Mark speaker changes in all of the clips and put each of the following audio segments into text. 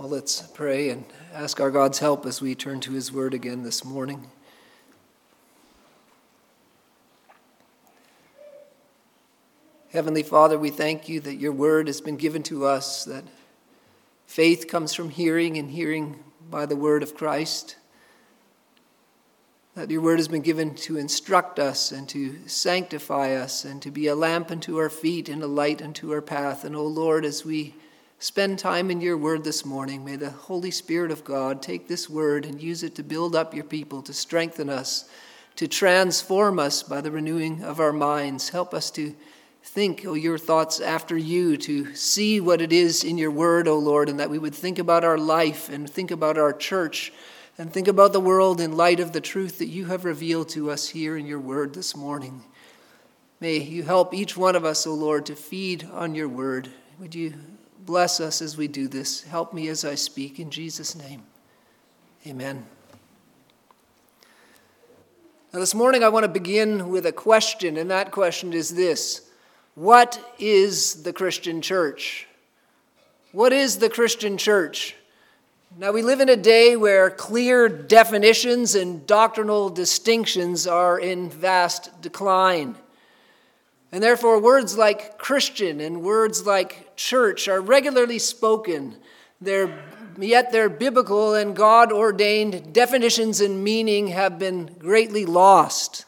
Speaker 1: Well, let's pray and ask our God's help as we turn to his word again this morning. Heavenly Father, we thank you that your word has been given to us, that faith comes from hearing and hearing by the word of Christ, that your word has been given to instruct us and to sanctify us and to be a lamp unto our feet and a light unto our path. And, O Lord, as we spend time in your word this morning, may the Holy Spirit of God take this word and use it to build up your people, to strengthen us, to transform us by the renewing of our minds. Help us to think, your thoughts after you, to see what it is in your word, O Lord, and that we would think about our life and think about our church and think about the world in light of the truth that you have revealed to us here in your word this morning. May you help each one of us, O Lord, to feed on your word. Would you bless us as we do this? Help me as I speak in Jesus' name. Amen. Now this morning I want to begin with a question, and that question is this: what is the Christian church? What is the Christian church? Now we live in a day where clear definitions and doctrinal distinctions are in vast decline. And therefore, words like Christian and words like church are regularly spoken. Yet their biblical and God-ordained definitions and meaning have been greatly lost.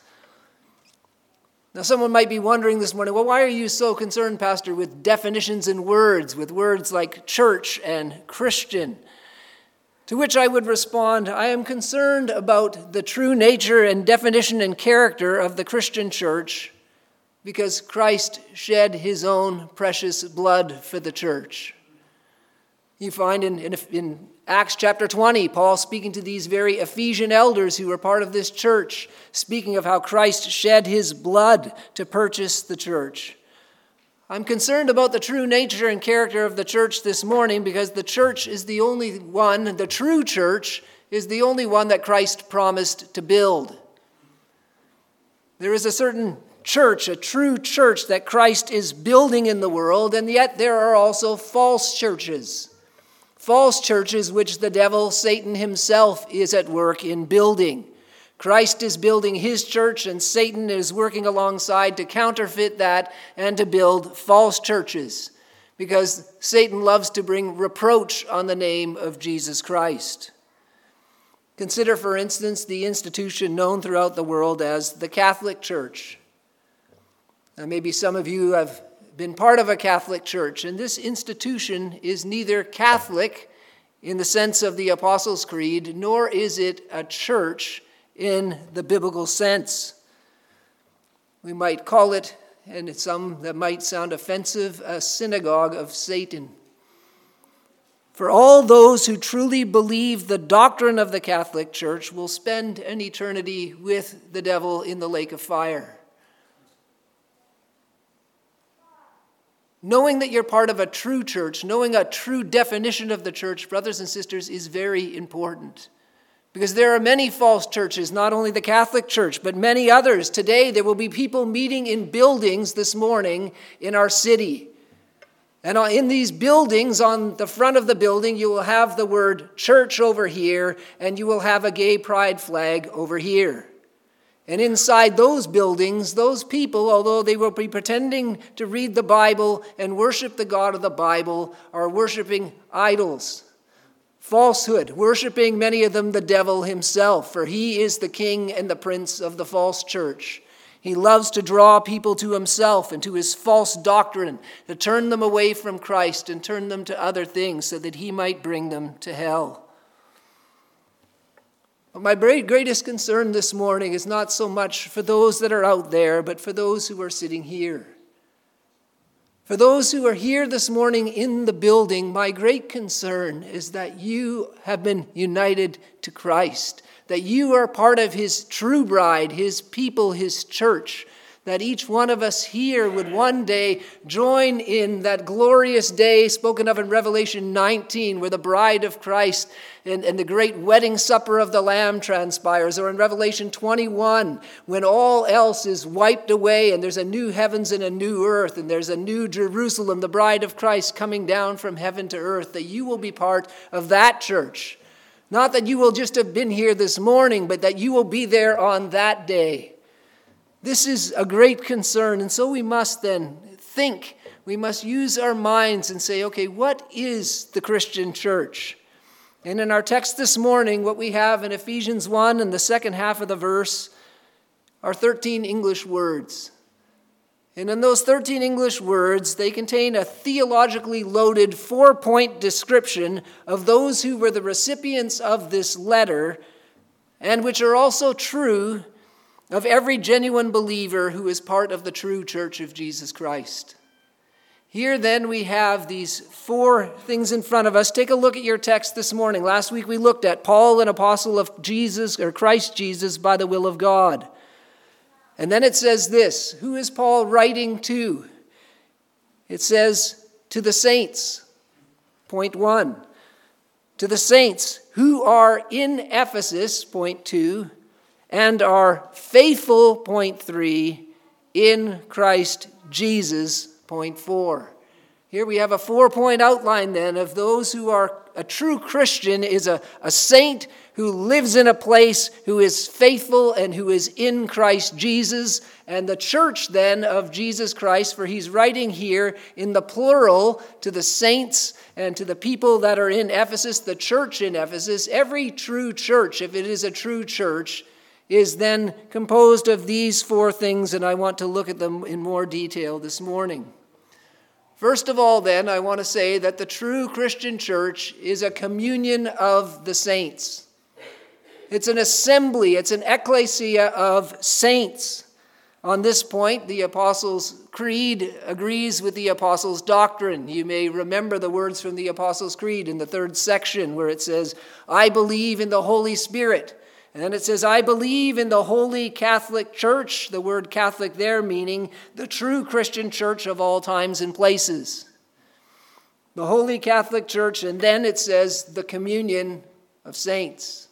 Speaker 1: Now, someone might be wondering this morning, well, why are you so concerned, Pastor, with definitions and words, with words like church and Christian? To which I would respond, I am concerned about the true nature and definition and character of the Christian church, because Christ shed his own precious blood for the church. You find in Acts chapter 20, Paul speaking to these very Ephesian elders who were part of this church, speaking of how Christ shed his blood to purchase the church. I'm concerned about the true nature and character of the church this morning because the church is the only one, the true church is the only one that Christ promised to build. There is a certain church, a true church that Christ is building in the world, and yet there are also false churches. False churches which the devil, Satan himself, is at work in building. Christ is building his church, and Satan is working alongside to counterfeit that and to build false churches, because Satan loves to bring reproach on the name of Jesus Christ. Consider, for instance, the institution known throughout the world as the Catholic Church. Now, maybe some of you have been part of a Catholic church, and this institution is neither Catholic in the sense of the Apostles' Creed, nor is it a church in the biblical sense. We might call it, and some that might sound offensive, a synagogue of Satan. For all those who truly believe the doctrine of the Catholic Church will spend an eternity with the devil in the lake of fire. Knowing that you're part of a true church, knowing a true definition of the church, brothers and sisters, is very important. Because there are many false churches, not only the Catholic Church, but many others. Today, there will be people meeting in buildings this morning in our city. And in these buildings, on the front of the building, you will have the word church over here, and you will have a gay pride flag over here. And inside those buildings, those people, although they will be pretending to read the Bible and worship the God of the Bible, are worshiping idols, falsehood, worshiping many of them the devil himself, for he is the king and the prince of the false church. He loves to draw people to himself and to his false doctrine, to turn them away from Christ and turn them to other things so that he might bring them to hell. But my greatest concern this morning is not so much for those that are out there, but for those who are sitting here. For those who are here this morning in the building, my great concern is that you have been united to Christ, that you are part of his true bride, his people, his church, that each one of us here would one day join in that glorious day spoken of in Revelation 19, where the bride of Christ and the great wedding supper of the Lamb transpires, or in Revelation 21, when all else is wiped away and there's a new heavens and a new earth, and there's a new Jerusalem, the bride of Christ coming down from heaven to earth, that you will be part of that church. Not that you will just have been here this morning, but that you will be there on that day. This is a great concern, and so we must then think. We must use our minds and say, okay, what is the Christian church? And in our text this morning, what we have in Ephesians 1 and the second half of the verse are 13 English words. And in those 13 English words, they contain a theologically loaded 4-point description of those who were the recipients of this letter, and which are also true of every genuine believer who is part of the true church of Jesus Christ. Here then we have these 4 things in front of us. Take a look at your text this morning. Last week we looked at Paul, an apostle of Jesus, or Christ Jesus, by the will of God. And then it says this, who is Paul writing to? It says, to the saints, point 1. To the saints who are in Ephesus, point 2, and are faithful, point 3, in Christ Jesus, point 4. Here we have a 4-point outline then of those who are a true Christian is a saint who lives in a place, who is faithful and who is in Christ Jesus. And the church then of Jesus Christ, for he's writing here in the plural to the saints and to the people that are in Ephesus, the church in Ephesus. Every true church, if it is a true church, is then composed of these 4 things, and I want to look at them in more detail this morning. First of all, then, I want to say that the true Christian church is a communion of the saints. It's an assembly, it's an ecclesia of saints. On this point, the Apostles' Creed agrees with the Apostles' doctrine. You may remember the words from the Apostles' Creed in the 3rd section where it says, I believe in the Holy Spirit. And then it says, I believe in the Holy Catholic Church, the word Catholic there meaning the true Christian church of all times and places. The Holy Catholic Church, and then it says the communion of saints.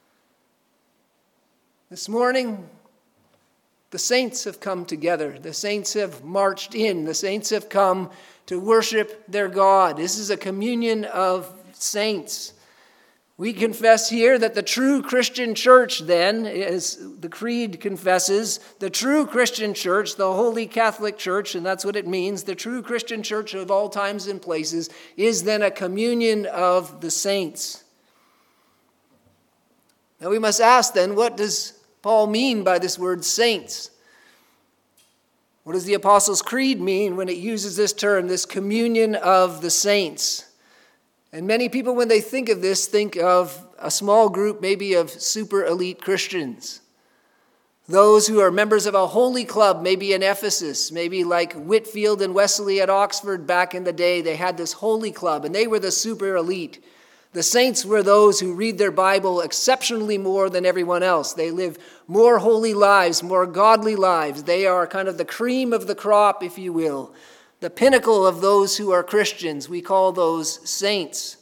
Speaker 1: This morning, the saints have come together. The saints have marched in. The saints have come to worship their God. This is a communion of saints. We confess here that the true Christian church then, as the Creed confesses, the true Christian church, the Holy Catholic Church, and that's what it means, the true Christian church of all times and places, is then a communion of the saints. Now we must ask then, what does Paul mean by this word saints? What does the Apostles' Creed mean when it uses this term, this communion of the saints? And many people, when they think of this, think of a small group maybe of super elite Christians. Those who are members of a holy club, maybe in Ephesus, maybe like Whitfield and Wesley at Oxford back in the day. They had this holy club, and they were the super elite. The saints were those who read their Bible exceptionally more than everyone else. They live more holy lives, more godly lives. They are kind of the cream of the crop, if you will. The pinnacle of those who are Christians. We call those saints.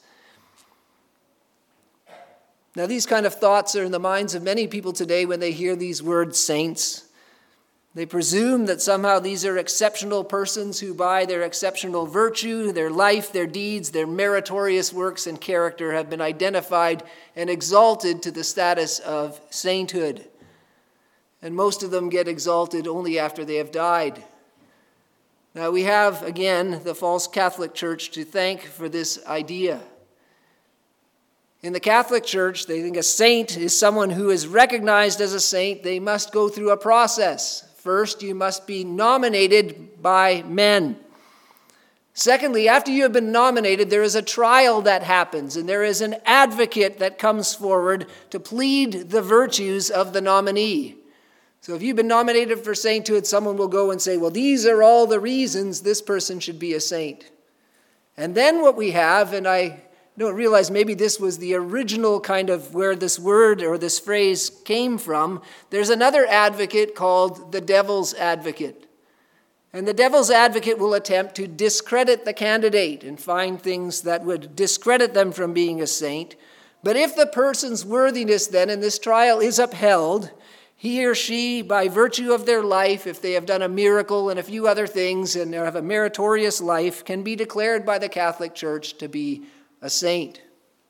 Speaker 1: Now, these kind of thoughts are in the minds of many people today when they hear these words saints. They presume that somehow these are exceptional persons who by their exceptional virtue, their life, their deeds, their meritorious works and character have been identified and exalted to the status of sainthood. And most of them get exalted only after they have died. Now we have, again, the false Catholic Church to thank for this idea. In the Catholic Church, they think a saint is someone who is recognized as a saint. They must go through a process. First, you must be nominated by men. Secondly, after you have been nominated, there is a trial that happens, and there is an advocate that comes forward to plead the virtues of the nominee. So if you've been nominated for sainthood, someone will go and say, well, these are all the reasons this person should be a saint. And then what we have, and I don't realize maybe this was the original kind of where this word or this phrase came from. There's another advocate called the devil's advocate. And the devil's advocate will attempt to discredit the candidate and find things that would discredit them from being a saint. But if the person's worthiness then in this trial is upheld, he or she, by virtue of their life, if they have done a miracle and a few other things and have a meritorious life, can be declared by the Catholic Church to be a saint.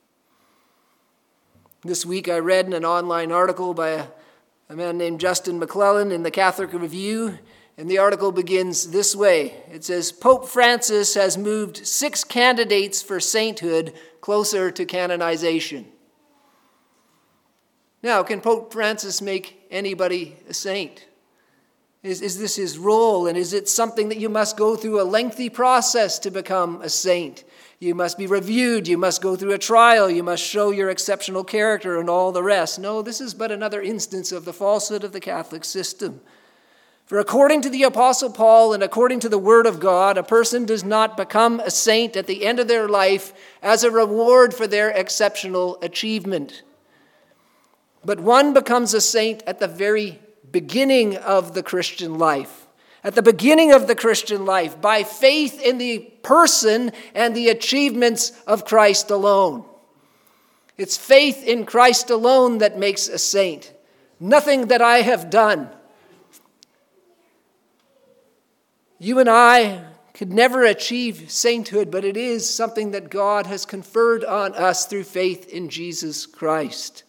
Speaker 1: This week I read in an online article by a man named Justin McClellan in the Catholic Review, and the article begins this way. It says, Pope Francis has moved 6 candidates for sainthood closer to canonization. Now, can Pope Francis make anybody a saint? Is this his role, and is it something that you must go through a lengthy process to become a saint? You must be reviewed, you must go through a trial, you must show your exceptional character and all the rest. No, this is but another instance of the falsehood of the Catholic system. For according to the Apostle Paul and according to the Word of God, a person does not become a saint at the end of their life as a reward for their exceptional achievement. But one becomes a saint at the very beginning of the Christian life. At the beginning of the Christian life, by faith in the person and the achievements of Christ alone. It's faith in Christ alone that makes a saint. Nothing that I have done. You and I could never achieve sainthood, but it is something that God has conferred on us through faith in Jesus Christ.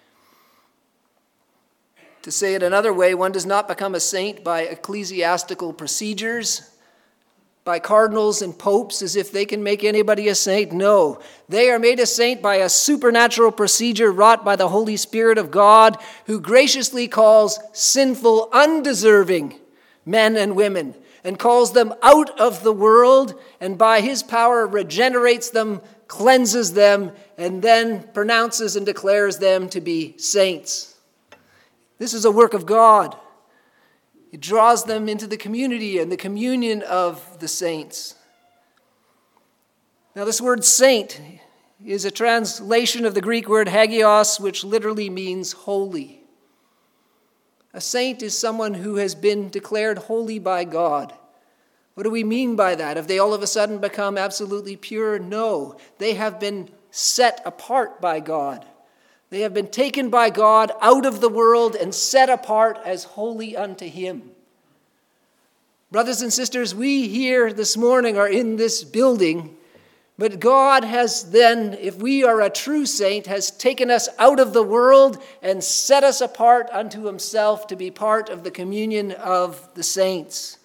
Speaker 1: To say it another way, one does not become a saint by ecclesiastical procedures, by cardinals and popes as if they can make anybody a saint. No, they are made a saint by a supernatural procedure wrought by the Holy Spirit of God, who graciously calls sinful, undeserving men and women and calls them out of the world, and by his power regenerates them, cleanses them, and then pronounces and declares them to be saints. This is a work of God. It draws them into the community and the communion of the saints. Now, this word saint is a translation of the Greek word hagios, which literally means holy. A saint is someone who has been declared holy by God. What do we mean by that? Have they all of a sudden become absolutely pure? No. They have been set apart by God. They have been taken by God out of the world and set apart as holy unto him. Brothers and sisters, we here this morning are in this building, but God has then, if we are a true saint, has taken us out of the world and set us apart unto himself to be part of the communion of the saints.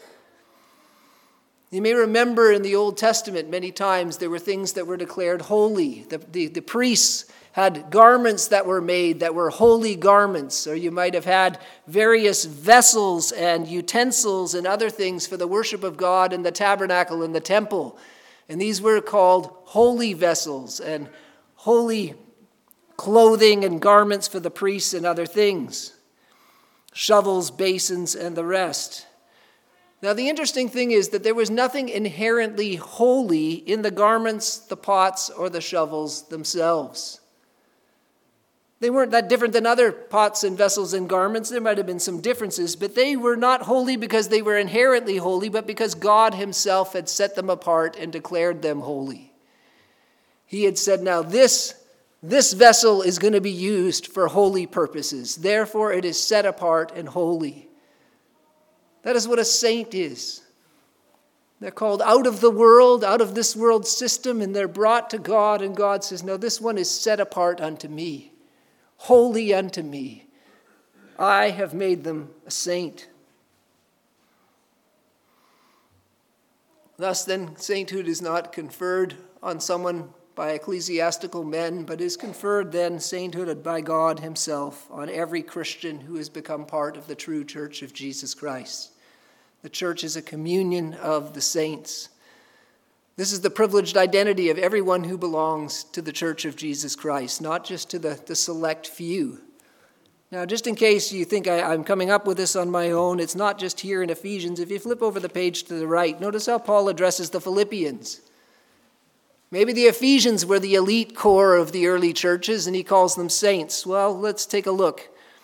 Speaker 1: You may remember in the Old Testament many times there were things that were declared holy. The priests had garments that were made that were holy garments, or you might have had various vessels and utensils and other things for the worship of God in the tabernacle and the temple. And these were called holy vessels and holy clothing and garments for the priests and other things. Shovels, basins, and the rest. Now, the interesting thing is that there was nothing inherently holy in the garments, the pots, or the shovels themselves. They weren't that different than other pots and vessels and garments. There might have been some differences, but they were not holy because they were inherently holy, but because God himself had set them apart and declared them holy. He had said, now this vessel is going to be used for holy purposes. Therefore, it is set apart and holy. That is what a saint is. They're called out of the world, out of this world system, and they're brought to God, and God says, no, this one is set apart unto me. Holy unto me. I have made them a saint. Thus then, sainthood is not conferred on someone by ecclesiastical men, but is conferred then, sainthood by God himself, on every Christian who has become part of the true church of Jesus Christ. The church is a communion of the saints. This is the privileged identity of everyone who belongs to the Church of Jesus Christ, not just to the select few. Now, just in case you think I'm coming up with this on my own, it's not just here in Ephesians. If you flip over the page to the right, notice how Paul addresses the Philippians. Maybe the Ephesians were the elite core of the early churches, and he calls them saints. Well, let's take a look.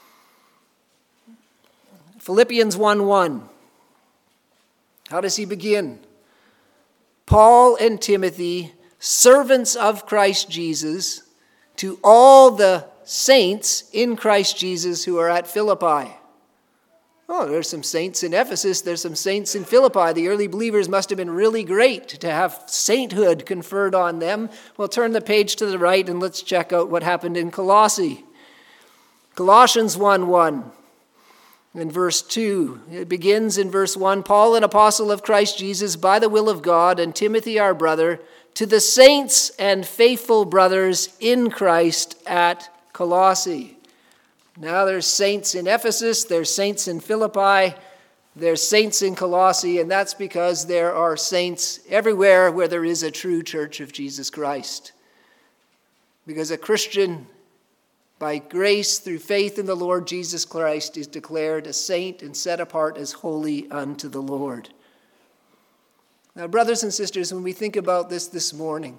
Speaker 1: Philippians 1:1. How does he begin? Paul and Timothy, servants of Christ Jesus, to all the saints in Christ Jesus who are at Philippi. Oh, there's some saints in Ephesus. There's some saints in Philippi. The early believers must have been really great to have sainthood conferred on them. Well, turn the page to the right and let's check out what happened in Colossae. Colossians 1:1. In verse 2, it begins in verse 1, Paul, an apostle of Christ Jesus, by the will of God, and Timothy, our brother, to the saints and faithful brothers in Christ at Colossae. Now there's saints in Ephesus, there's saints in Philippi, there's saints in Colossae, and that's because there are saints everywhere where there is a true church of Jesus Christ. Because a Christian, by grace through faith in the Lord Jesus Christ, is declared a saint and set apart as holy unto the Lord. Now, brothers and sisters, when we think about this morning,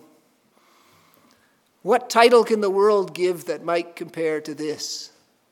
Speaker 1: what title can the world give that might compare to this?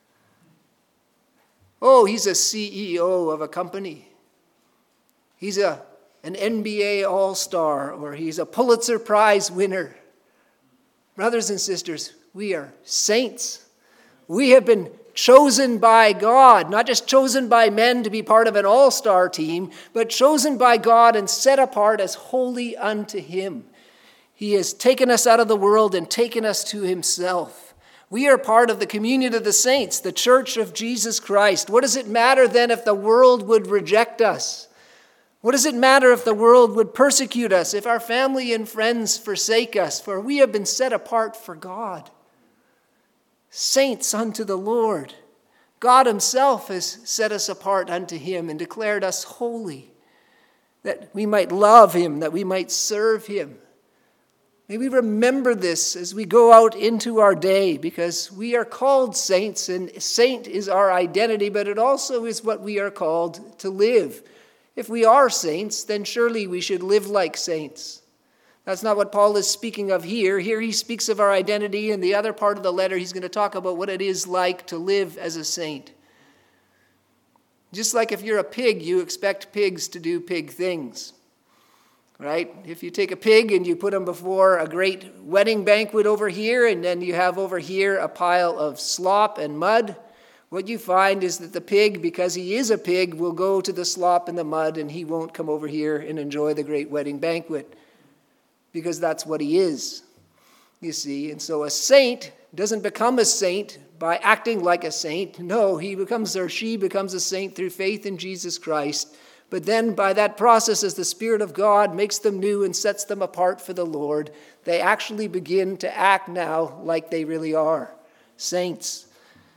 Speaker 1: Oh, he's a CEO of a company. He's an NBA All-Star, or he's a Pulitzer Prize winner. Brothers and sisters, we are saints. We have been chosen by God, not just chosen by men to be part of an all-star team, but chosen by God and set apart as holy unto him. He has taken us out of the world and taken us to himself. We are part of the communion of the saints, the church of Jesus Christ. What does it matter then if the world would reject us? What does it matter if the world would persecute us, if our family and friends forsake us? For we have been set apart for God. Saints unto the Lord. God himself has set us apart unto him and declared us holy, that we might love him, that we might serve him. May we remember this as we go out into our day, because we are called saints, and saint is our identity, but it also is what we are called to live. If we are saints, then surely we should live like saints. That's not what Paul is speaking of here. Here he speaks of our identity. In the other part of the letter, he's going to talk about what it is like to live as a saint. Just like if you're a pig, you expect pigs to do pig things, right? If you take a pig and you put him before a great wedding banquet over here, and then you have over here a pile of slop and mud, what you find is that the pig, because he is a pig, will go to the slop and the mud, and he won't come over here and enjoy the great wedding banquet, because that's what he is, you see. And so a saint doesn't become a saint by acting like a saint. No, he becomes, or she becomes a saint through faith in Jesus Christ. But then by that process, as the Spirit of God makes them new and sets them apart for the Lord, they actually begin to act now like they really are saints.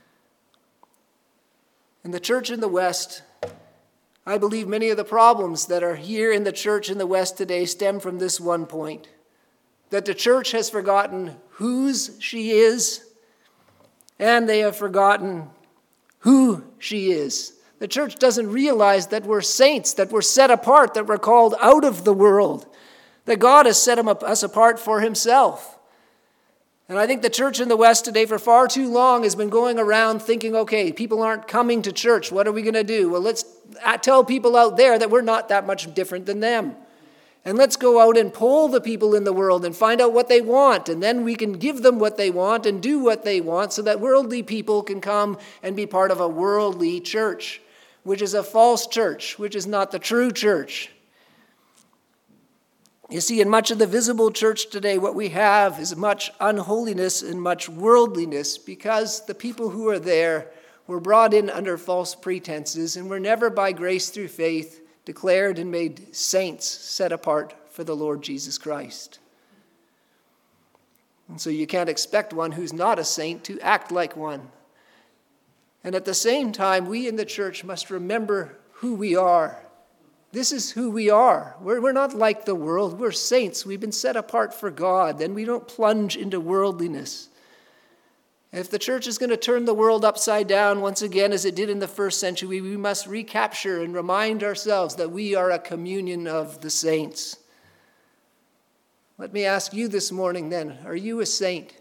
Speaker 1: In the church in the West, I believe many of the problems that are here in the church in the West today stem from this one point, that the church has forgotten whose she is, and they have forgotten who she is. The church doesn't realize that we're saints, that we're set apart, that we're called out of the world, that God has set us apart for himself. And I think the church in the West today for far too long has been going around thinking, okay, people aren't coming to church. What are we going to do? Well, let's tell people out there that we're not that much different than them. And let's go out and poll the people in the world and find out what they want. And then we can give them what they want and do what they want so that worldly people can come and be part of a worldly church, which is a false church, which is not the true church. You see, in much of the visible church today, what we have is much unholiness and much worldliness, because the people who are there were brought in under false pretenses and were never by grace through faith declared and made saints set apart for the Lord Jesus Christ. And so you can't expect one who's not a saint to act like one. And at the same time, we in the church must remember who we are. This is who we are. We're not like the world. We're saints. We've been set apart for God. Then we don't plunge into worldliness. If the church is going to turn the world upside down once again, as it did in the first century, we must recapture and remind ourselves that we are a communion of the saints. Let me ask you this morning then, are you a saint?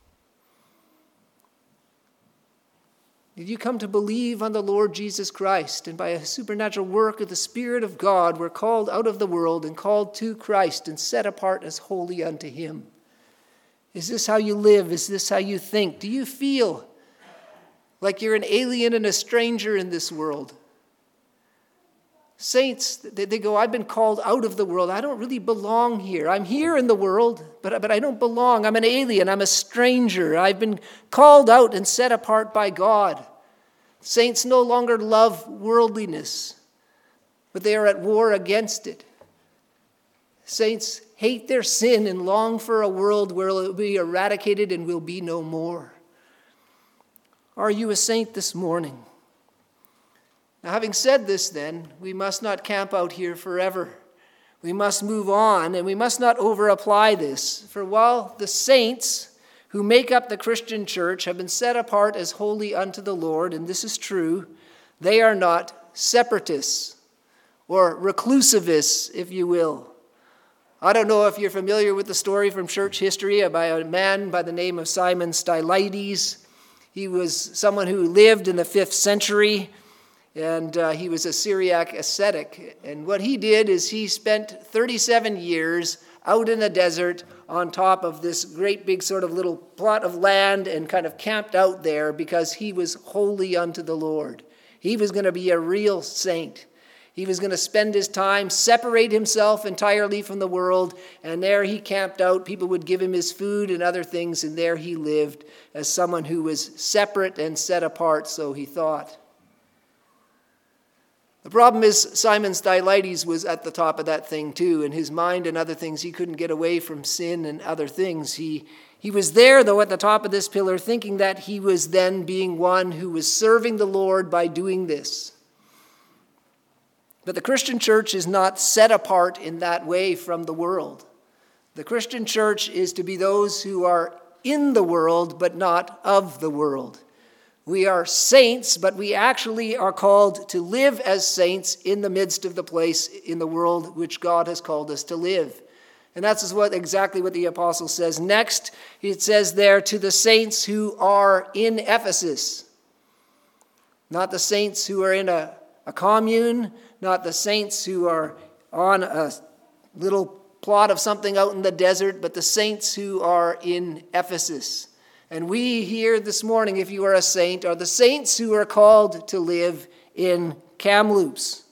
Speaker 1: Did you come to believe on the Lord Jesus Christ, and by a supernatural work of the Spirit of God were called out of the world and called to Christ and set apart as holy unto him? Is this how you live? Is this how you think? Do you feel like you're an alien and a stranger in this world? Saints, they go, I've been called out of the world. I don't really belong here. I'm here in the world, but I don't belong. I'm an alien. I'm a stranger. I've been called out and set apart by God. Saints no longer love worldliness, but they are at war against it. Saints hate their sin and long for a world where it will be eradicated and will be no more. Are you a saint this morning? Now, having said this, then, we must not camp out here forever. We must move on, and we must not over-apply this. For while the saints who make up the Christian church have been set apart as holy unto the Lord, and this is true, they are not separatists or reclusivists, if you will. I don't know if you're familiar with the story from church history by a man by the name of Simon Stylites. He was someone who lived in the 5th century, and he was a Syriac ascetic. And what he did is he spent 37 years out in the desert on top of this great big sort of little plot of land and kind of camped out there because he was holy unto the Lord. He was going to be a real saint. He was going to spend his time, separate himself entirely from the world, and there he camped out. People would give him his food and other things, and there he lived as someone who was separate and set apart, so he thought. The problem is Simon Stylites was at the top of that thing too. In his mind and other things, he couldn't get away from sin and other things. He was there, though, at the top of this pillar, thinking that he was then being one who was serving the Lord by doing this. But the Christian church is not set apart in that way from the world. The Christian church is to be those who are in the world, but not of the world. We are saints, but we actually are called to live as saints in the midst of the place in the world which God has called us to live. And that's exactly what the apostle says. Next, it says there, to the saints who are in Ephesus. Not the saints who are in a commune, not the saints who are on a little plot of something out in the desert, but the saints who are in Ephesus. And we here this morning, if you are a saint, are the saints who are called to live in Kamloops.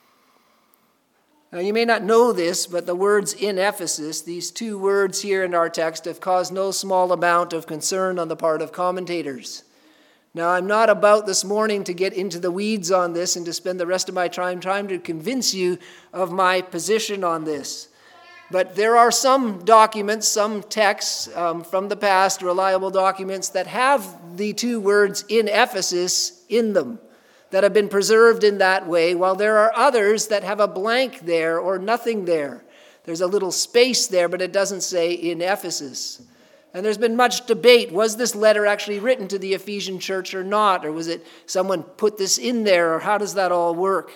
Speaker 1: Now, you may not know this, but the words in Ephesus, these two words here in our text, have caused no small amount of concern on the part of commentators. Now, I'm not about this morning to get into the weeds on this and to spend the rest of my time trying to convince you of my position on this. But there are some documents, some texts from the past, reliable documents, that have the two words in Ephesus in them, that have been preserved in that way, while there are others that have a blank there or nothing there. There's a little space there, but it doesn't say in Ephesus. And there's been much debate. Was this letter actually written to the Ephesian church or not? Or was it someone put this in there? Or how does that all work?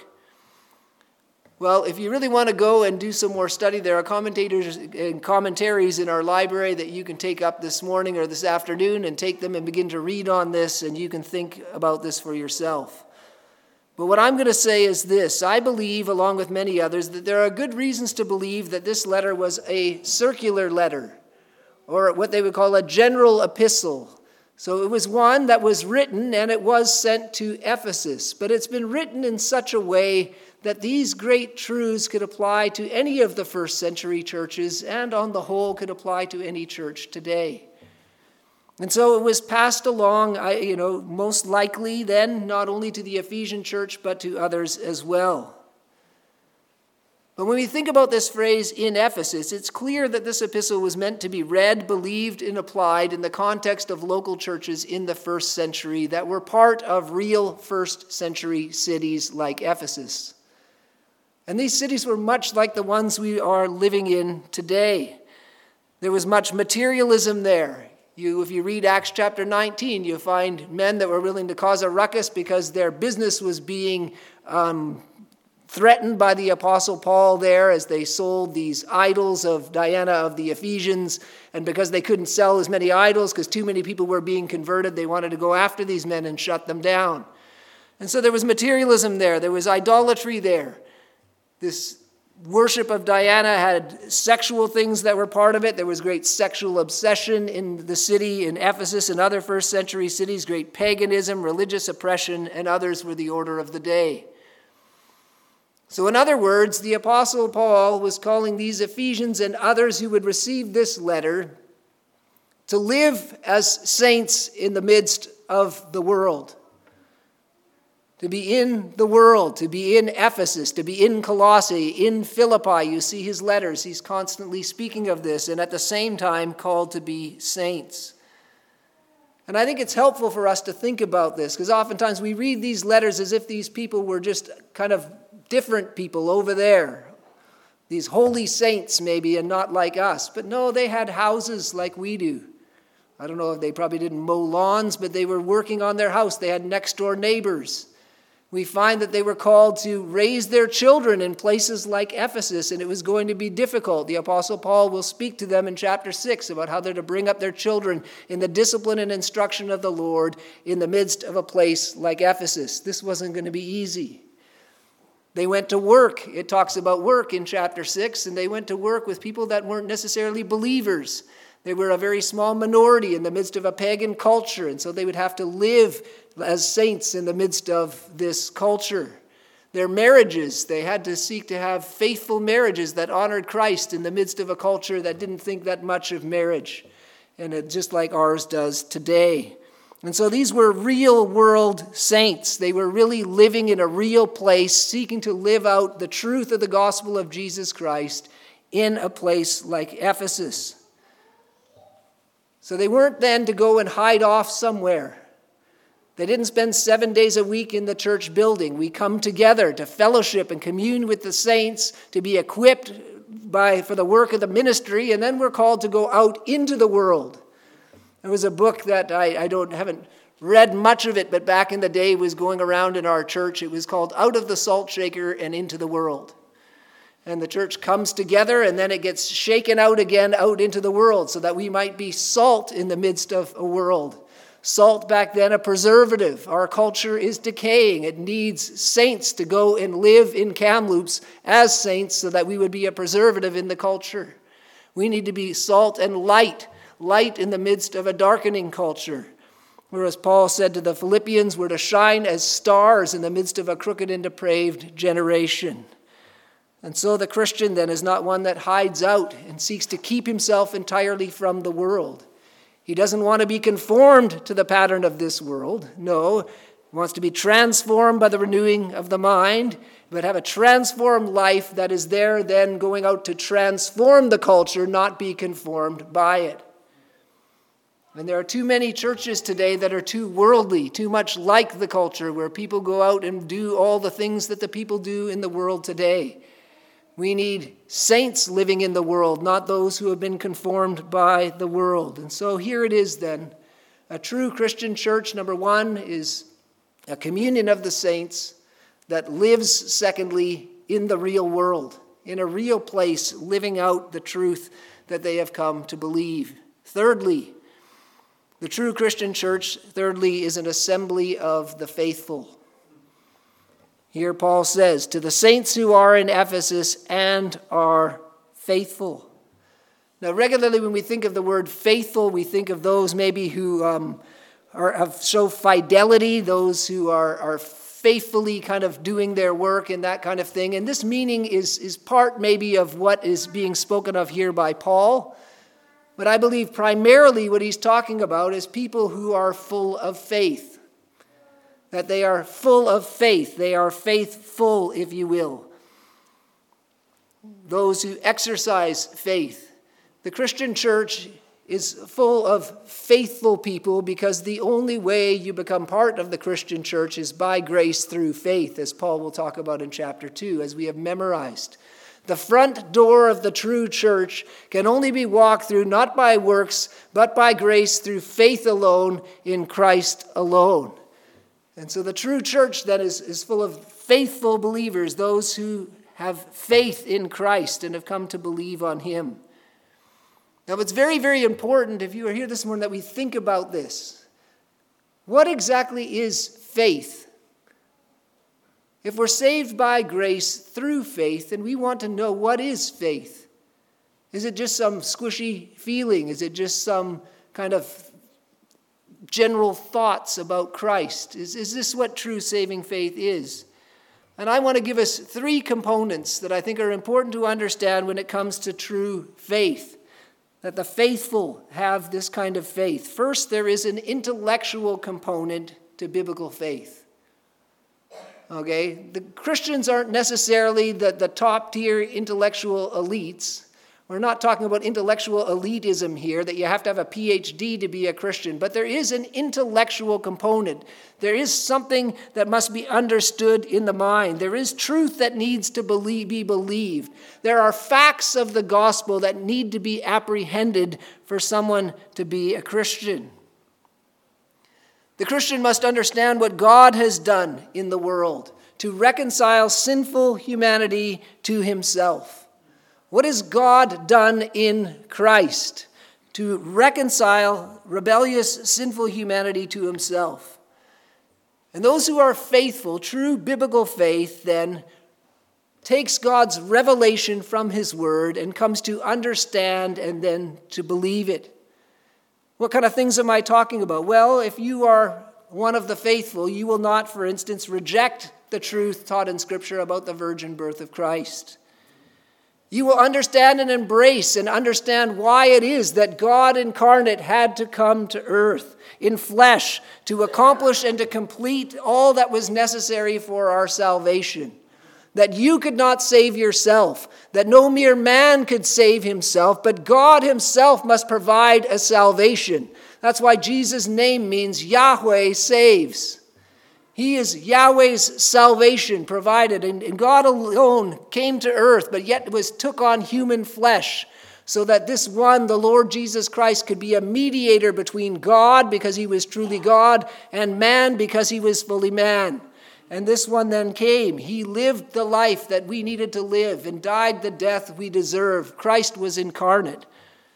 Speaker 1: Well, if you really want to go and do some more study, there are commentators and commentaries in our library that you can take up this morning or this afternoon and take them and begin to read on this, and you can think about this for yourself. But what I'm going to say is this. I believe, along with many others, that there are good reasons to believe that this letter was a circular letter, or what they would call a general epistle. So it was one that was written and it was sent to Ephesus, but it's been written in such a way that these great truths could apply to any of the first century churches and on the whole could apply to any church today. And so it was passed along, most likely then, not only to the Ephesian church, but to others as well. But when we think about this phrase in Ephesus, it's clear that this epistle was meant to be read, believed, and applied in the context of local churches in the first century that were part of real first century cities like Ephesus. And these cities were much like the ones we are living in today. There was much materialism there. If you read Acts chapter 19, you find men that were willing to cause a ruckus because their business was being threatened by the Apostle Paul there as they sold these idols of Diana of the Ephesians. And because they couldn't sell as many idols because too many people were being converted, they wanted to go after these men and shut them down. And so there was materialism there. There was idolatry there. This worship of Diana had sexual things that were part of it. There was great sexual obsession in the city, in Ephesus and other first century cities, great paganism, religious oppression, and others were the order of the day. So in other words, the Apostle Paul was calling these Ephesians and others who would receive this letter to live as saints in the midst of the world. To be in the world, to be in Ephesus, to be in Colossae, in Philippi. You see his letters. He's constantly speaking of this and at the same time called to be saints. And I think it's helpful for us to think about this because oftentimes we read these letters as if these people were just kind of different people over there. These holy saints maybe and not like us. But no, they had houses like we do. I don't know if they probably didn't mow lawns, but they were working on their house. They had next door neighbors. We find that they were called to raise their children in places like Ephesus, and it was going to be difficult. The Apostle Paul will speak to them in chapter 6 about how they're to bring up their children in the discipline and instruction of the Lord in the midst of a place like Ephesus. This wasn't going to be easy. They went to work. It talks about work in chapter 6, and they went to work with people that weren't necessarily believers. They were a very small minority in the midst of a pagan culture, and so they would have to live as saints in the midst of this culture. Their marriages, they had to seek to have faithful marriages that honored Christ in the midst of a culture that didn't think that much of marriage, and it just like ours does today. And so these were real world saints. They were really living in a real place, seeking to live out the truth of the gospel of Jesus Christ in a place like Ephesus. So they weren't then to go and hide off somewhere. They didn't spend 7 days a week in the church building. We come together to fellowship and commune with the saints, to be equipped for the work of the ministry, and then we're called to go out into the world. There was a book that I haven't read much of it, but back in the day was going around in our church. It was called Out of the Salt Shaker and Into the World. And the church comes together and then it gets shaken out again out into the world so that we might be salt in the midst of a world. Salt back then, a preservative. Our culture is decaying. It needs saints to go and live in Kamloops as saints so that we would be a preservative in the culture. We need to be salt and light in the midst of a darkening culture. Whereas Paul said to the Philippians, we're to shine as stars in the midst of a crooked and depraved generation. And so the Christian then is not one that hides out and seeks to keep himself entirely from the world. He doesn't want to be conformed to the pattern of this world. No, he wants to be transformed by the renewing of the mind, but have a transformed life that is there then going out to transform the culture, not be conformed by it. And there are too many churches today that are too worldly, too much like the culture, where people go out and do all the things that the people do in the world today. We need saints living in the world, not those who have been conformed by the world. And so here it is then. A true Christian church, number one, is a communion of the saints that lives, secondly, in the real world, in a real place, living out the truth that they have come to believe. Thirdly, the true Christian church, is an assembly of the faithful. Here Paul says, to the saints who are in Ephesus and are faithful. Now, regularly when we think of the word faithful, we think of those maybe who show fidelity, those who are faithfully kind of doing their work and that kind of thing. And this meaning is part maybe of what is being spoken of here by Paul. But I believe primarily what he's talking about is people who are full of faith. That they are full of faith. They are faithful, if you will. Those who exercise faith. The Christian church is full of faithful people because the only way you become part of the Christian church is by grace through faith, as Paul will talk about in chapter 2, as we have memorized. The front door of the true church can only be walked through not by works, but by grace through faith alone in Christ alone. And so the true church then is full of faithful believers, those who have faith in Christ and have come to believe on him. Now, it's very, very important, if you are here this morning, that we think about this. What exactly is faith? If we're saved by grace through faith, then we want to know, what is faith? Is it just some squishy feeling? Is it just some kind of general thoughts about Christ? Is this what true saving faith is? And I want to give us 3 components that I think are important to understand when it comes to true faith, that the faithful have this kind of faith. First, there is an intellectual component to biblical faith. Okay? The Christians aren't necessarily the top-tier intellectual elites. We're not talking about intellectual elitism here, that you have to have a PhD to be a Christian, but there is an intellectual component. There is something that must be understood in the mind. There is truth that needs to be believed. There are facts of the gospel that need to be apprehended for someone to be a Christian. The Christian must understand what God has done in the world to reconcile sinful humanity to himself. What has God done in Christ to reconcile rebellious, sinful humanity to himself? And those who are faithful, true biblical faith, then takes God's revelation from his word and comes to understand and then to believe it. What kind of things am I talking about? Well, if you are one of the faithful, you will not, for instance, reject the truth taught in Scripture about the virgin birth of Christ. You will understand and embrace and understand why it is that God incarnate had to come to earth in flesh to accomplish and to complete all that was necessary for our salvation. That you could not save yourself, that no mere man could save himself, but God himself must provide a salvation. That's why Jesus' name means Yahweh saves. He is Yahweh's salvation provided, and God alone came to earth, but yet took on human flesh, so that this one, the Lord Jesus Christ, could be a mediator between God, because he was truly God, and man, because he was fully man. And this one then came. He lived the life that we needed to live and died the death we deserve. Christ was incarnate.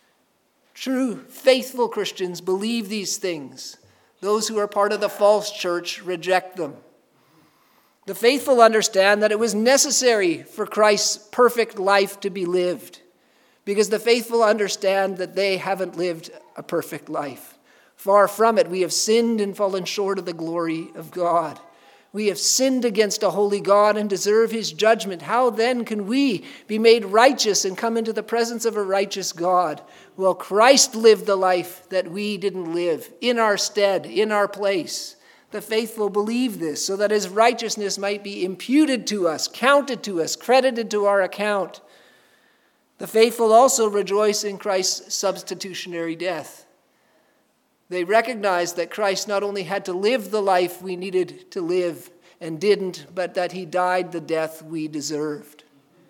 Speaker 1: True, faithful Christians believe these things. Those who are part of the false church reject them. The faithful understand that it was necessary for Christ's perfect life to be lived, because the faithful understand that they haven't lived a perfect life. Far from it, we have sinned and fallen short of the glory of God. We have sinned against a holy God and deserve his judgment. How then can we be made righteous and come into the presence of a righteous God? Well, Christ lived the life that we didn't live, in our stead, in our place. The faithful believe this, so that his righteousness might be imputed to us, counted to us, credited to our account. The faithful also rejoice in Christ's substitutionary death. They recognize that Christ not only had to live the life we needed to live and didn't, but that he died the death we deserved.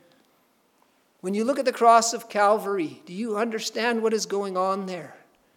Speaker 1: When you look at the cross of Calvary, do you understand what is going on there?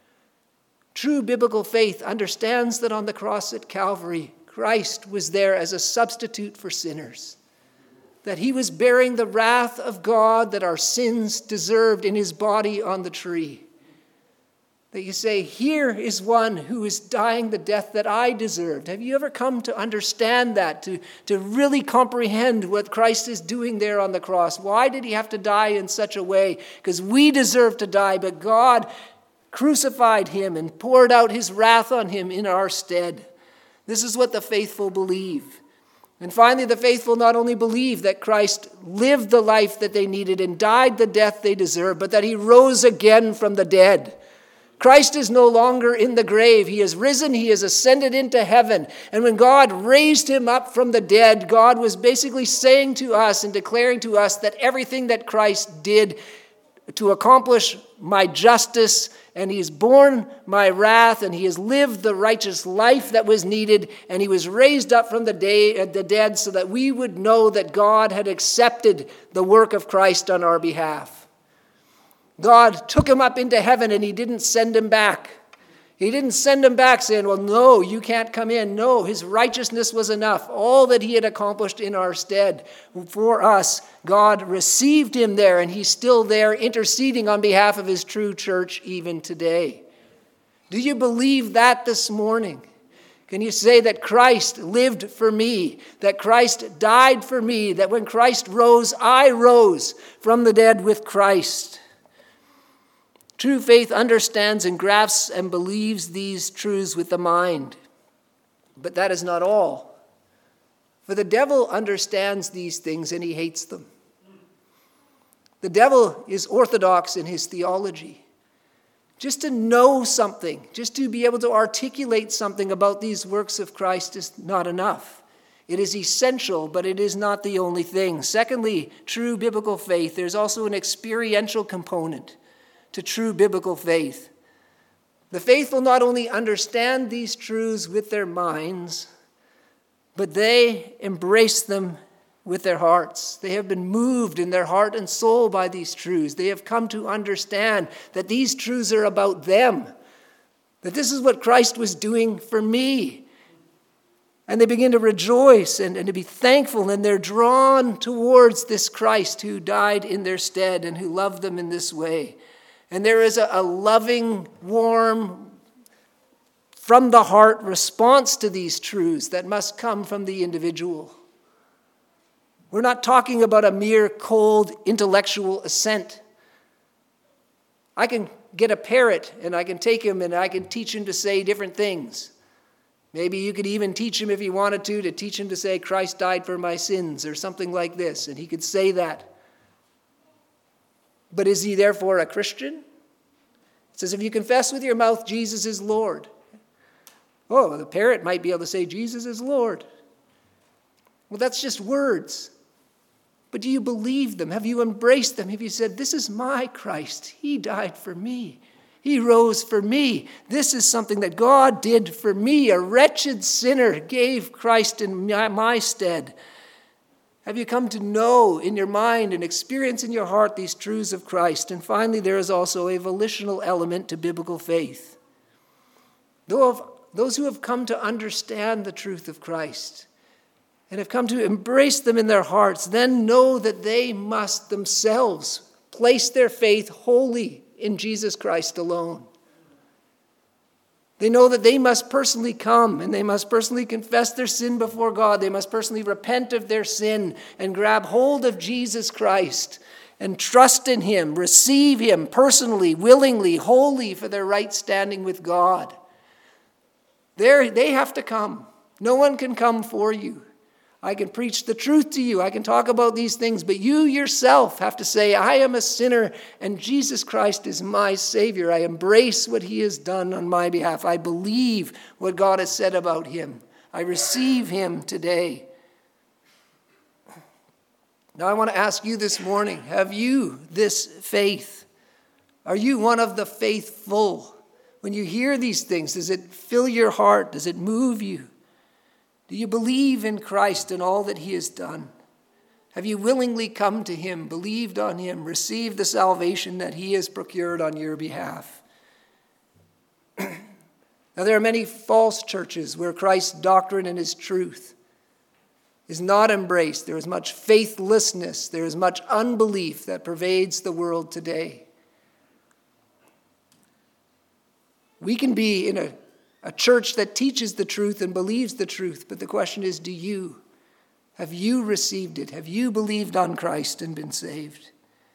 Speaker 1: True biblical faith understands that on the cross at Calvary, Christ was there as a substitute for sinners, that he was bearing the wrath of God that our sins deserved in his body on the tree. That you say, here is one who is dying the death that I deserved. Have you ever come to understand that, to really comprehend what Christ is doing there on the cross? Why did he have to die in such a way? Because we deserve to die, but God crucified him and poured out his wrath on him in our stead. This is what the faithful believe. And finally, the faithful not only believe that Christ lived the life that they needed and died the death they deserved, but that he rose again from the dead. Christ is no longer in the grave. He has risen. He has ascended into heaven. And when God raised him up from the dead, God was basically saying to us and declaring to us that everything that Christ did to accomplish my justice, and he has borne my wrath, and he has lived the righteous life that was needed, and he was raised up from the dead so that we would know that God had accepted the work of Christ on our behalf. God took him up into heaven and he didn't send him back. He didn't send him back saying, well, no, you can't come in. No, his righteousness was enough. All that he had accomplished in our stead for us, God received him there, and he's still there interceding on behalf of his true church even today. Do you believe that this morning? Can you say that Christ lived for me, that Christ died for me, that when Christ rose, I rose from the dead with Christ? True faith understands and grasps and believes these truths with the mind. But that is not all. For the devil understands these things and he hates them. The devil is orthodox in his theology. Just to know something, just to be able to articulate something about these works of Christ is not enough. It is essential, but it is not the only thing. Secondly, true biblical faith, there's also an experiential component to true biblical faith. The faithful not only understand these truths with their minds, but they embrace them with their hearts. They have been moved in their heart and soul by these truths. They have come to understand that these truths are about them, that this is what Christ was doing for me. And they begin to rejoice and to be thankful, and they're drawn towards this Christ who died in their stead and who loved them in this way. And there is a loving, warm, from the heart response to these truths that must come from the individual. We're not talking about a mere cold intellectual assent. I can get a parrot and I can take him and I can teach him to say different things. Maybe you could even teach him, if you wanted to teach him to say, Christ died for my sins, or something like this, and he could say that. But is he therefore a Christian? It says, if you confess with your mouth Jesus is Lord. Oh, the parrot might be able to say Jesus is Lord. Well, that's just words. But do you believe them? Have you embraced them? Have you said, this is my Christ. He died for me. He rose for me. This is something that God did for me. A wretched sinner gave Christ in my stead. Have you come to know in your mind and experience in your heart these truths of Christ? And finally, there is also a volitional element to biblical faith. Those who have come to understand the truth of Christ and have come to embrace them in their hearts, then know that they must themselves place their faith wholly in Jesus Christ alone. They know that they must personally come and they must personally confess their sin before God. They must personally repent of their sin and grab hold of Jesus Christ and trust in him, receive him personally, willingly, wholly for their right standing with God. They have to come. No one can come for you. I can preach the truth to you. I can talk about these things, but you yourself have to say, I am a sinner and Jesus Christ is my Savior. I embrace what he has done on my behalf. I believe what God has said about him. I receive him today. Now I want to ask you this morning, have you this faith? Are you one of the faithful? When you hear these things, does it fill your heart? Does it move you? Do you believe in Christ and all that he has done? Have you willingly come to him, believed on him, received the salvation that he has procured on your behalf? Now, there are many false churches where Christ's doctrine and his truth is not embraced. There is much faithlessness. There is much unbelief that pervades the world today. We can be in a church that teaches the truth and believes the truth, but the question is, do you? Have you received it? Have you believed on Christ and been saved?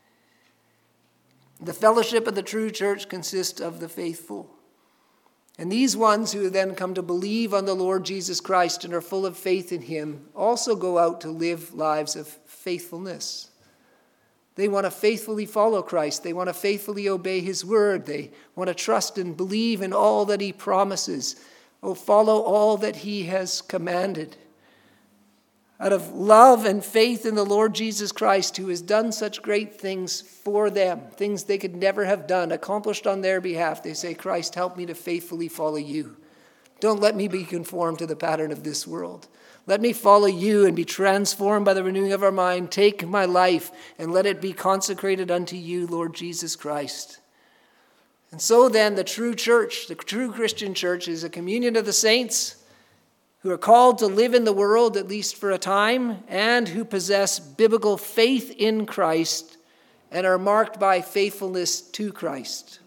Speaker 1: The fellowship of the true church consists of the faithful. And these ones who then come to believe on the Lord Jesus Christ and are full of faith in him also go out to live lives of faithfulness. They want to faithfully follow Christ. They want to faithfully obey his word. They want to trust and believe in all that he promises. Follow all that he has commanded. Out of love and faith in the Lord Jesus Christ, who has done such great things for them, things they could never have done, accomplished on their behalf, they say, Christ, help me to faithfully follow you. Don't let me be conformed to the pattern of this world. Let me follow you and be transformed by the renewing of our mind. Take my life and let it be consecrated unto you, Lord Jesus Christ. And so then the true church, the true Christian church, is a communion of the saints who are called to live in the world, at least for a time, and who possess biblical faith in Christ and are marked by faithfulness to Christ.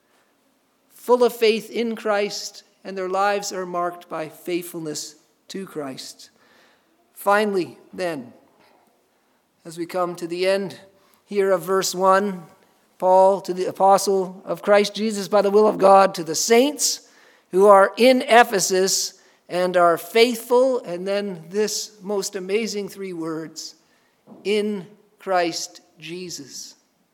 Speaker 1: Full of faith in Christ, and their lives are marked by faithfulness to Christ. Finally, then, as we come to the end here of verse 1, Paul, to the apostle of Christ Jesus by the will of God, to the saints who are in Ephesus and are faithful, and then this most amazing three words, in Christ Jesus.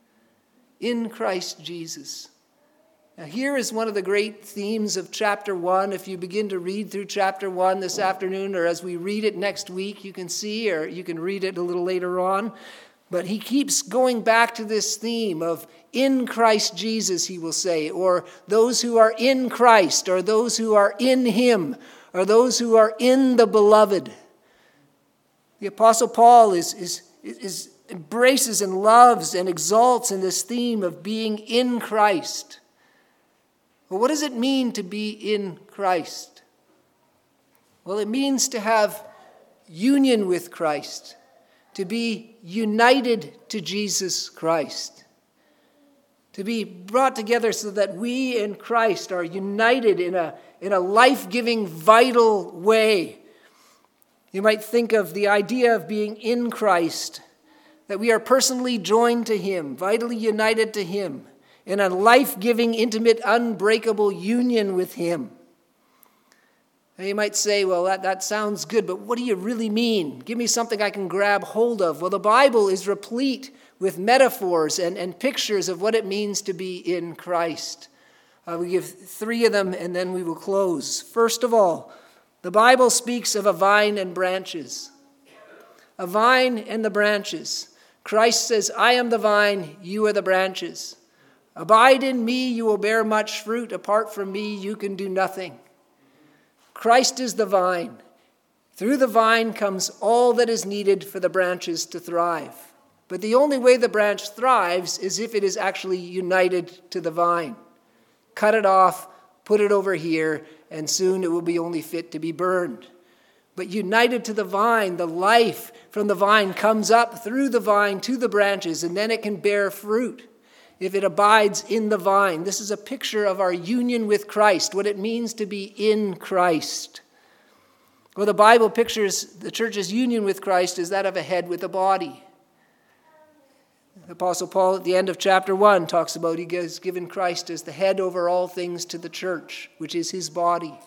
Speaker 1: In Christ Jesus. Now here is one of the great themes of chapter 1. If you begin to read through chapter 1 this afternoon, or as we read it next week, you can see, or you can read it a little later on. But he keeps going back to this theme of in Christ Jesus, he will say, or those who are in Christ, or those who are in him, or those who are in the beloved. The Apostle Paul embraces and loves and exalts in this theme of being in Christ. Well, what does it mean to be in Christ? Well, it means to have union with Christ, to be united to Jesus Christ, to be brought together so that we in Christ are united in a life-giving, vital way. You might think of the idea of being in Christ, that we are personally joined to him, vitally united to him, in a life-giving, intimate, unbreakable union with him. And you might say, well, that sounds good, but what do you really mean? Give me something I can grab hold of. Well, the Bible is replete with metaphors and pictures of what it means to be in Christ. We give three of them, and then we will close. First of all, the Bible speaks of a vine and branches. A vine and the branches. Christ says, I am the vine, you are the branches. Abide in me, you will bear much fruit. Apart from me, you can do nothing. Christ is the vine. Through the vine comes all that is needed for the branches to thrive. But the only way the branch thrives is if it is actually united to the vine. Cut it off, put it over here, and soon it will be only fit to be burned. But united to the vine, the life from the vine comes up through the vine to the branches, and then it can bear fruit if it abides in the vine. This is a picture of our union with Christ, what it means to be in Christ. Well, the Bible pictures the church's union with Christ as that of a head with a body. The Apostle Paul at the end of chapter 1 talks about he has given Christ as the head over all things to the church, which is his body.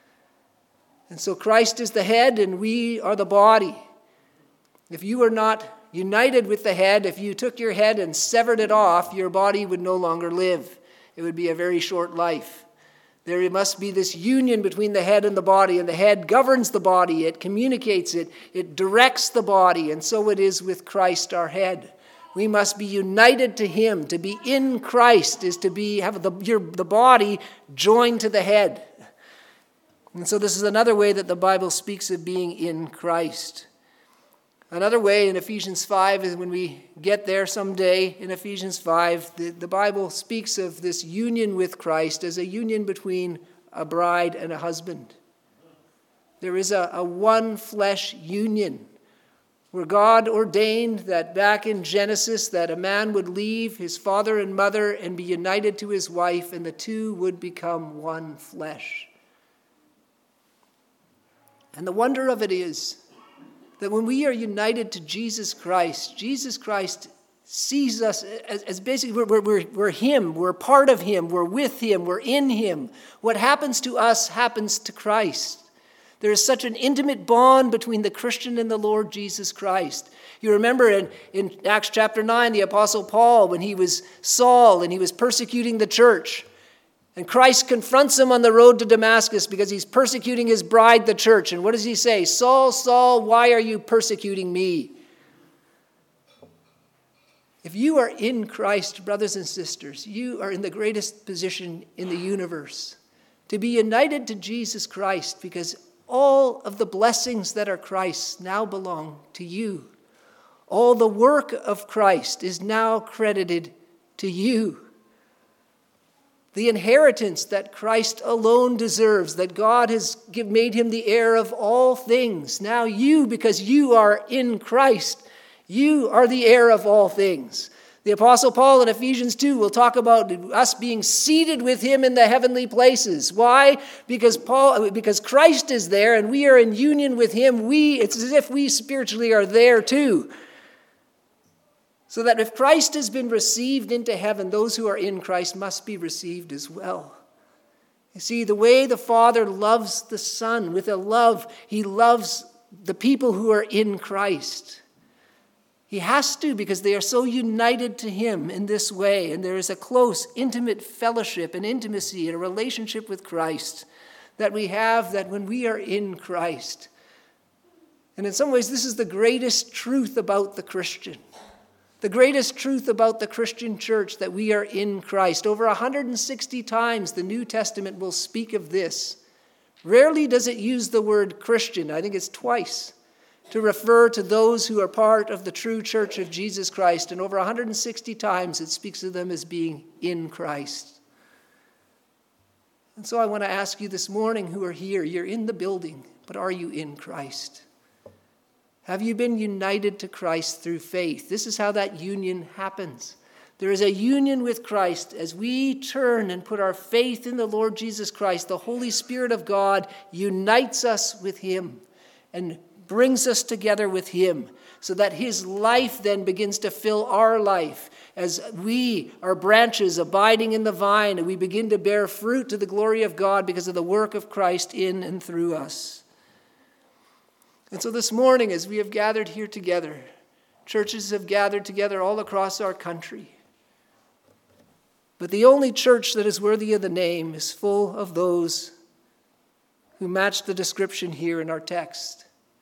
Speaker 1: And so Christ is the head and we are the body. If you are not united with the head, if you took your head and severed it off, your body would no longer live. It would be a very short life. There must be this union between the head and the body, and the head governs the body, it communicates it, it directs the body, and so it is with Christ our head. We must be united to him. To be in Christ is to have the body joined to the head. And so this is another way that the Bible speaks of being in Christ. Another way in Ephesians 5 is when we get there someday in Ephesians 5, the Bible speaks of this union with Christ as a union between a bride and a husband. There is a one flesh union where God ordained that back in Genesis that a man would leave his father and mother and be united to his wife, and the two would become one flesh. And the wonder of it is that when we are united to Jesus Christ sees us as basically we're him, we're part of him, we're with him, we're in him. What happens to us happens to Christ. There is such an intimate bond between the Christian and the Lord Jesus Christ. You remember in Acts chapter 9, the Apostle Paul, when he was Saul and he was persecuting the church, and Christ confronts him on the road to Damascus because he's persecuting his bride, the church. And what does he say? Saul, Saul, why are you persecuting me? If you are in Christ, brothers and sisters, you are in the greatest position in the universe. To be united to Jesus Christ, because all of the blessings that are Christ's now belong to you. All the work of Christ is now credited to you. the inheritance that Christ alone deserves, that God has made him the heir of all things. Now you, because you are in Christ, you are the heir of all things. The Apostle Paul in Ephesians 2 will talk about us being seated with him in the heavenly places. Why? Because Christ is there and we are in union with him. It's as if we spiritually are there too. So that if Christ has been received into heaven, those who are in Christ must be received as well. You see, the way the Father loves the Son, with a love, he loves the people who are in Christ. He has to, because they are so united to him in this way, and there is a close, intimate fellowship and intimacy and a relationship with Christ that we have that when we are in Christ. And in some ways, this is the greatest truth about the Christian. The greatest truth about the Christian church, that we are in Christ. Over 160 times the New Testament will speak of this. Rarely does it use the word Christian. I think it's twice, to refer to those who are part of the true church of Jesus Christ. And over 160 times it speaks of them as being in Christ. And so I want to ask you this morning who are here, you're in the building, but are you in Christ? Have you been united to Christ through faith? This is how that union happens. There is a union with Christ. As we turn and put our faith in the Lord Jesus Christ, the Holy Spirit of God unites us with him and brings us together with him, so that his life then begins to fill our life as we are branches abiding in the vine, and we begin to bear fruit to the glory of God because of the work of Christ in and through us. And so this morning, as we have gathered here together, churches have gathered together all across our country. But the only church that is worthy of the name is full of those who match the description here in our text.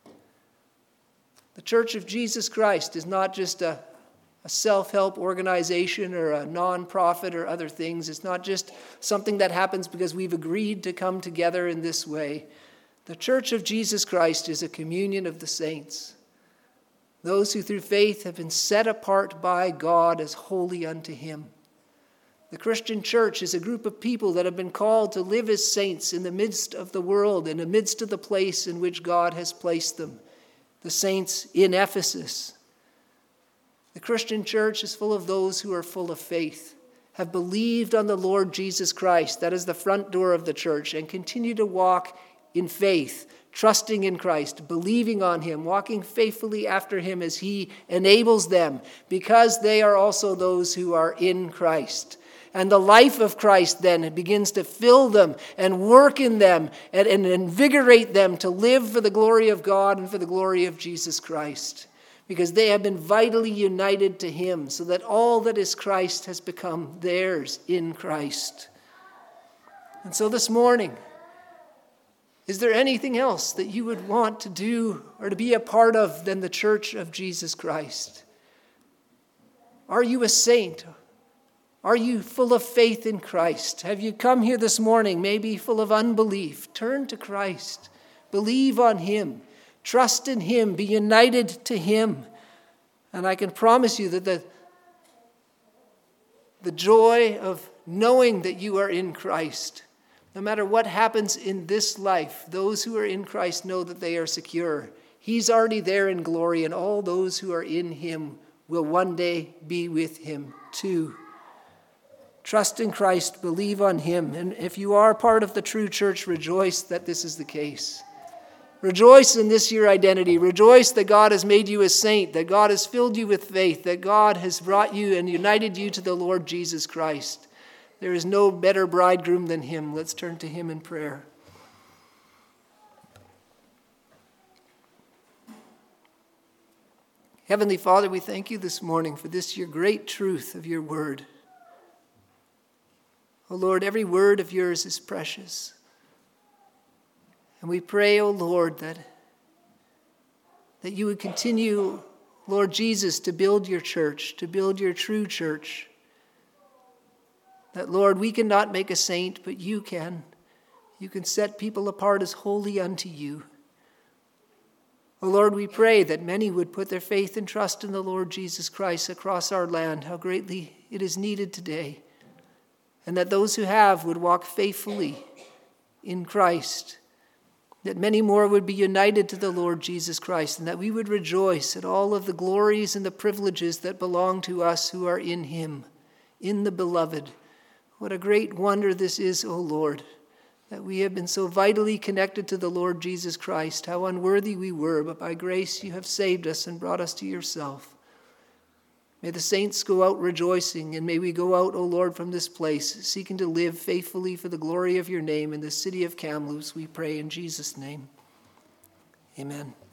Speaker 1: The Church of Jesus Christ is not just a self-help organization or a non-profit or other things. It's not just something that happens because we've agreed to come together in this way. The Church of Jesus Christ is a communion of the saints, those who through faith have been set apart by God as holy unto him. The Christian church is a group of people that have been called to live as saints in the midst of the world, in the midst of the place in which God has placed them. The saints in Ephesus. The Christian church is full of those who are full of faith, have believed on the Lord Jesus Christ, that is the front door of the church, and continue to walk in faith, trusting in Christ, believing on him, walking faithfully after him as he enables them, because they are also those who are in Christ. And the life of Christ then begins to fill them and work in them and invigorate them to live for the glory of God and for the glory of Jesus Christ, because they have been vitally united to him, so that all that is Christ has become theirs in Christ. And so this morning, is there anything else that you would want to do or to be a part of than the Church of Jesus Christ? Are you a saint? Are you full of faith in Christ? Have you come here this morning maybe full of unbelief? Turn to Christ. Believe on him. Trust in him. Be united to him. And I can promise you that the joy of knowing that you are in Christ, no matter what happens in this life, those who are in Christ know that they are secure. He's already there in glory, and all those who are in him will one day be with him too. Trust in Christ, believe on him. And if you are part of the true church, rejoice that this is the case. Rejoice in this your identity. Rejoice that God has made you a saint, that God has filled you with faith, that God has brought you and united you to the Lord Jesus Christ. There is no better bridegroom than him. Let's turn to him in prayer. Heavenly Father, we thank you this morning for this, your great truth of your word. Oh Lord, every word of yours is precious. And we pray, oh Lord, that you would continue, Lord Jesus, to build your church, to build your true church. That, Lord, we cannot make a saint, but you can. You can set people apart as holy unto you. Oh Lord, we pray that many would put their faith and trust in the Lord Jesus Christ across our land, how greatly it is needed today. and that those who have would walk faithfully in Christ, that many more would be united to the Lord Jesus Christ, and that we would rejoice at all of the glories and the privileges that belong to us who are in him, in the beloved. What a great wonder this is, O Lord, that we have been so vitally connected to the Lord Jesus Christ. How unworthy we were, but by grace you have saved us and brought us to yourself. May the saints go out rejoicing, and may we go out, O Lord, from this place, seeking to live faithfully for the glory of your name in the city of Kamloops, we pray in Jesus' name. Amen.